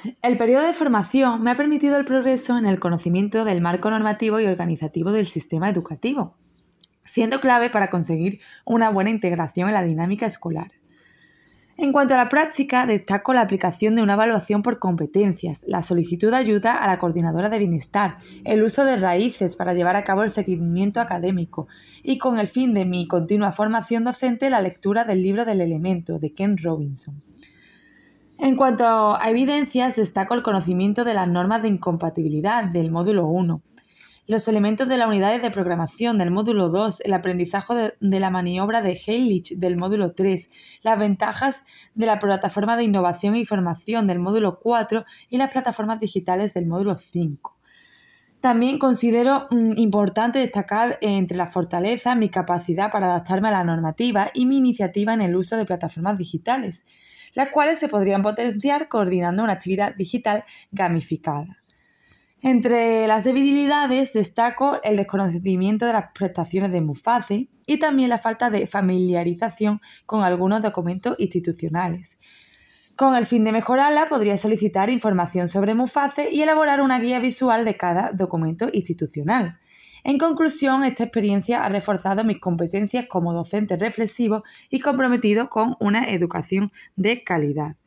El periodo de formación me ha permitido el progreso en el conocimiento del marco normativo y organizativo del sistema educativo, siendo clave para conseguir una buena integración en la dinámica escolar. En cuanto a la práctica, destaco la aplicación de una evaluación por competencias, la solicitud de ayuda a la coordinadora de bienestar, el uso de raíces para llevar a cabo el seguimiento académico y, con el fin de mi continua formación docente, la lectura del libro del elemento de Ken Robinson. En cuanto a evidencias, destaco el conocimiento de las normas de incompatibilidad del módulo 1, los elementos de las unidades de programación del módulo 2, el aprendizaje de la maniobra de Heilig del módulo 3, las ventajas de la plataforma de innovación y formación del módulo 4 y las plataformas digitales del módulo 5. También considero importante destacar entre las fortalezas mi capacidad para adaptarme a la normativa y mi iniciativa en el uso de plataformas digitales, las cuales se podrían potenciar coordinando una actividad digital gamificada. Entre las debilidades destaco el desconocimiento de las prestaciones de MUFACE y también la falta de familiarización con algunos documentos institucionales. Con el fin de mejorarla, podría solicitar información sobre MUFACE y elaborar una guía visual de cada documento institucional. En conclusión, esta experiencia ha reforzado mis competencias como docente reflexivo y comprometido con una educación de calidad.